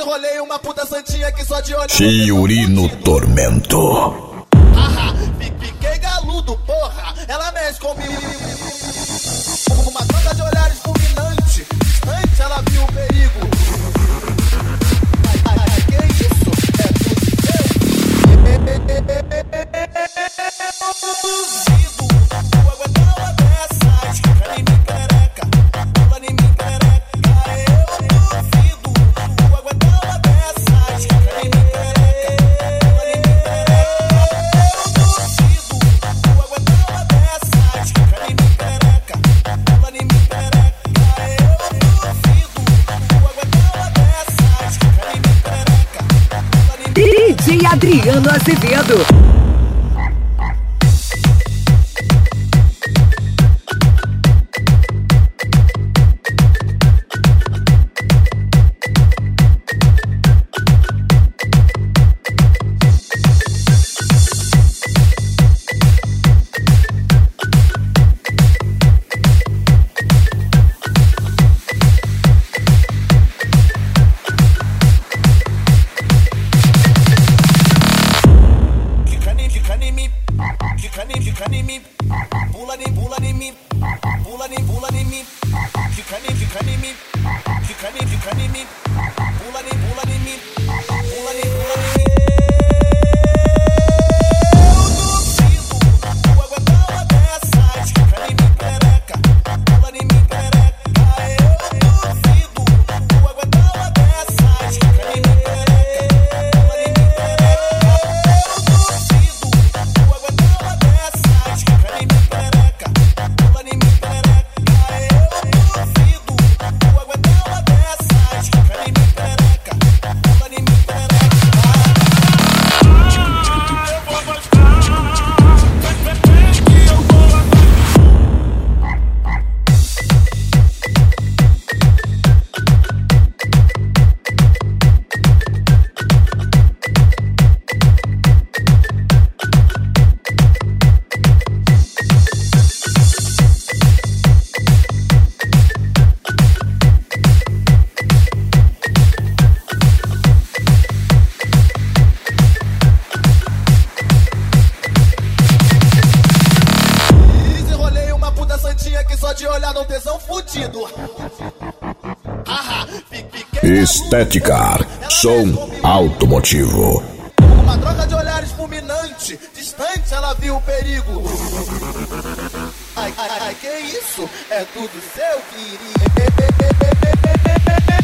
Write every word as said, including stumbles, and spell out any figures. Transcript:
Desenrolei uma puta santinha que só de olhar Chiuri no tormento. Haha, fiquei galudo, porra. Ela mexe comigo. Uma troca de olhares fulminante. Distante, ela viu o perigo. Ai, ai, ai, que isso? É tudo seu? Duvido, tu aguentar uma dessas. Fica em mim, perereca. Pula em mim, perereca. Eu duvido, tu aguentar uma dessas. Fica em mim, perereca. Pula em mim, perereca. Eu duvido, tu aguentar uma dessas. Fica em mim, perereca. Pula em mim, perereca. Eu duvido, tu aguentar uma dessas. Fica em mim, perereca. Pula em mim, D J Adriano Azevedo. Estética, som automotivo. Uma troca de olhares fulminante. Distante, ela viu o perigo. Ai, ai, ai, que isso? É tudo seu, querido.